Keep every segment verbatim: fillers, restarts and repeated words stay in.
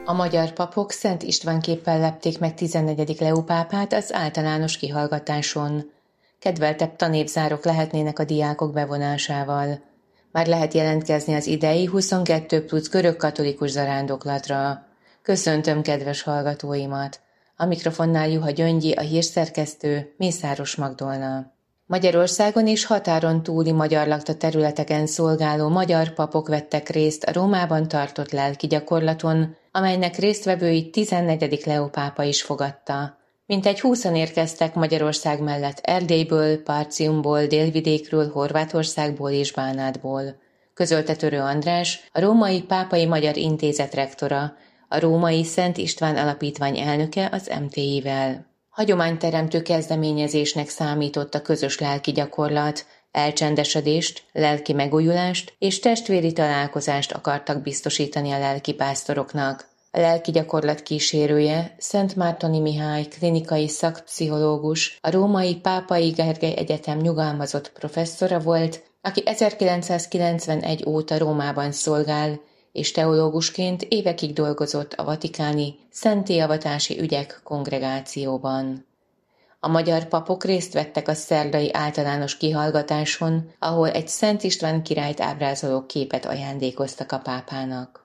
A magyar papok Szent István képpel lepték meg tizennegyedik Leó pápát az általános kihallgatáson. Kedveltebb tanévzárok lehetnének a diákok bevonásával. Már lehet jelentkezni az idei huszonkettő plusz görögkatolikus zarándoklatra. Köszöntöm kedves hallgatóimat! A mikrofonnál Juha Gyöngyi, a hírszerkesztő, Mészáros Magdolna. Magyarországon és határon túli magyar lakta területeken szolgáló magyar papok vettek részt a Rómában tartott lelki gyakorlaton, amelynek résztvevőit tizennegyedik Leó pápa is fogadta. Mintegy húszan érkeztek Magyarország mellett Erdélyből, Partiumból, Délvidékről, Horvátországból és Bánátból. Közölte Törő András, a Római Pápai Magyar Intézet rektora, a Római Szent István Alapítvány elnöke az em té i-vel. Hagyományteremtő kezdeményezésnek számított a közös lelki gyakorlat, elcsendesedést, lelki megújulást és testvéri találkozást akartak biztosítani a lelkipásztoroknak. A lelki gyakorlat kísérője, Szent Mártoni Mihály klinikai szakpszichológus, a Római Pápai Gergely Egyetem nyugalmazott professzora volt, aki ezerkilencszázkilencvenegy óta Rómában szolgál, és teológusként évekig dolgozott a vatikáni szentélyavatási ügyek kongregációban. A magyar papok részt vettek a szerdai általános kihallgatáson, ahol egy Szent István királyt ábrázoló képet ajándékoztak a pápának.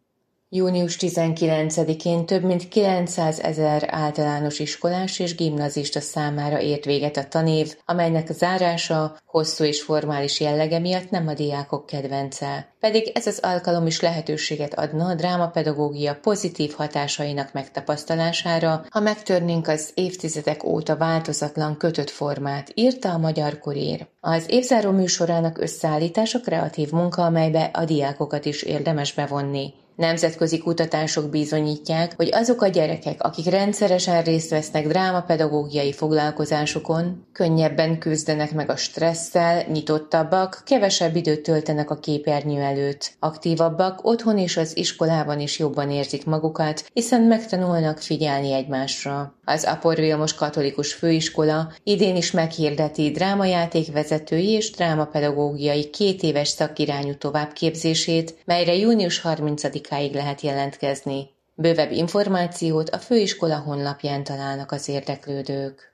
június tizenkilencedikén több mint kilencszázezer általános iskolás és gimnazista számára ért véget a tanév, amelynek zárása hosszú és formális jellege miatt nem a diákok kedvence. Pedig ez az alkalom is lehetőséget adna a drámapedagógia pozitív hatásainak megtapasztalására, ha megtörnénk az évtizedek óta változatlan kötött formát, írta a Magyar Kurír. Az évzáró műsorának összeállítása kreatív munka, amelybe a diákokat is érdemes bevonni. Nemzetközi kutatások bizonyítják, hogy azok a gyerekek, akik rendszeresen részt vesznek drámapedagógiai foglalkozásokon, könnyebben küzdenek meg a stresszel, nyitottabbak, kevesebb időt töltenek a képernyő előtt, aktívabbak, otthon és az iskolában is jobban érzik magukat, hiszen megtanulnak figyelni egymásra. Az Apor Vilmos Katolikus Főiskola idén is meghirdeti drámajátékvezetői és drámapedagógiai kétéves szakirányú továbbképzését, melyre június harmincadikáig lehet jelentkezni. Bővebb információt a főiskola honlapján találnak az érdeklődők.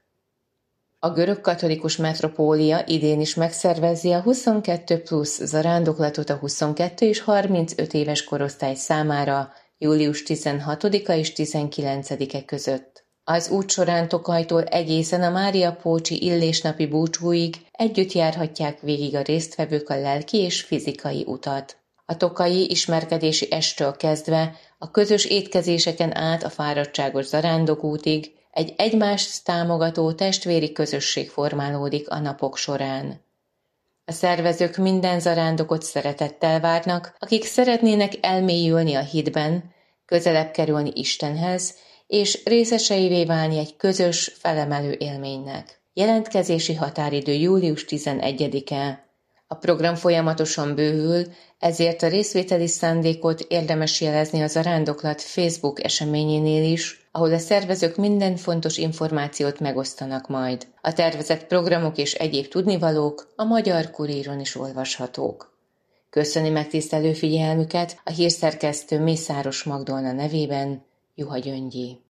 A görögkatolikus metropólia idén is megszervezi a huszonkettő plusz zarándoklatot a huszonkettő és harmincöt éves korosztály számára július tizenhatodika és tizenkilencedike között. Az út során Tokajtól egészen a Mária Pócsi illésnapi búcsúig együtt járhatják végig a résztvevők a lelki és fizikai utat. A tokaji ismerkedési esttől kezdve a közös étkezéseken át a fáradtságos zarándokútig egy egymást támogató testvéri közösség formálódik a napok során. A szervezők minden zarándokot szeretettel várnak, akik szeretnének elmélyülni a hitben, közelebb kerülni Istenhez, és részeseivé válni egy közös, felemelő élménynek. Jelentkezési határidő július tizenegyedike. A program folyamatosan bővül, ezért a részvételi szándékot érdemes jelezni a zarándoklat Facebook eseményénél is, ahol a szervezők minden fontos információt megosztanak majd. A tervezett programok és egyéb tudnivalók a Magyar Kuríron is olvashatók. Köszöni megtisztelő figyelmüket a hírszerkesztő Mészáros Magdolna nevében, Juha Gyöngyi.